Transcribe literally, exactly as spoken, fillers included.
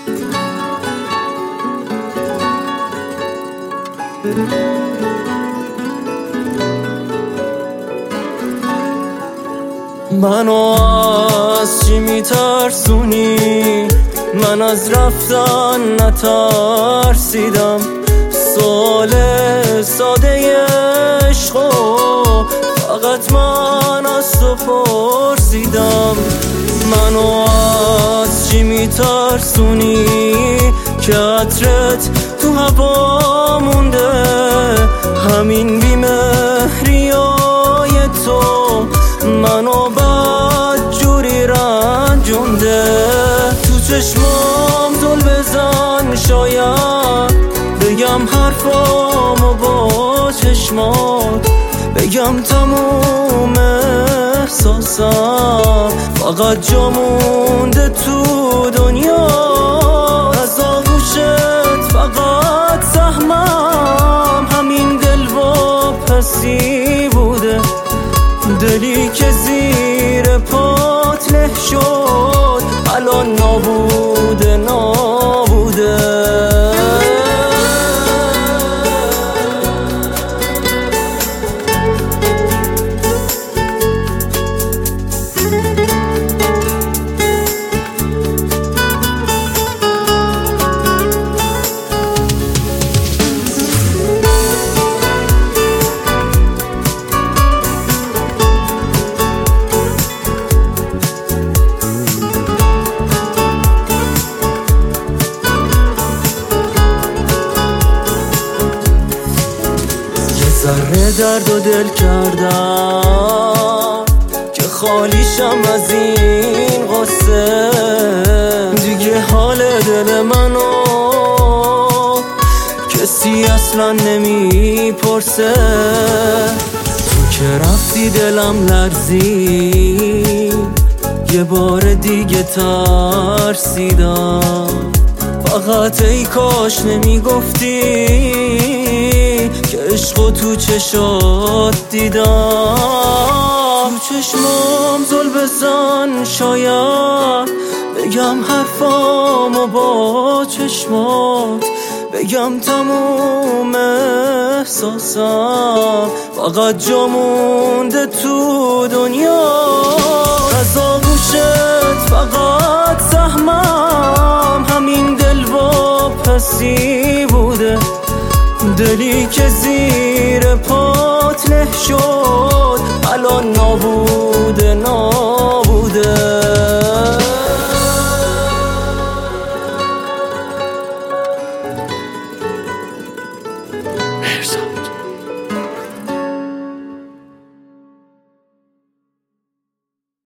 منو از چی میترسونی؟ من از رفتن نترسیدم. سوال ساده عشقو فقط من از تو پرسیدم. منو از چی میترسونی؟ که عطرت تو هوا مونده، همین بیمهریای تو منو بدجوری رنجونده. تو چشمام زل بزن، شاید بگم حرفامو با چشمات، بگم تموم احساسم فقط جا مونده تو دنیا. از آغوشت فقط سهمم، همین دل با پسی بوده، دلی که زیر پات له شد الان نابوده نابوده. ذره درد و دل کردم که خالیشم از این قصه. دیگه حال دل منو کسی اصلا نمیپرسه. تو که رفتی دلم لرزید، یه بار دیگه ترسیدم. فقط ای کاش نمیگفتی که عشقو تو چشات دیدم. تو چشمام زل بزن، شاید بگم حرفامو با چشمات، بگم تموم احساسم فقط جا مونده تو دنیا. از آغوشت فقط سهمم، همین دل با پسی بوده، دلی که زیر پات له شد الان نابوده نابوده. مرزا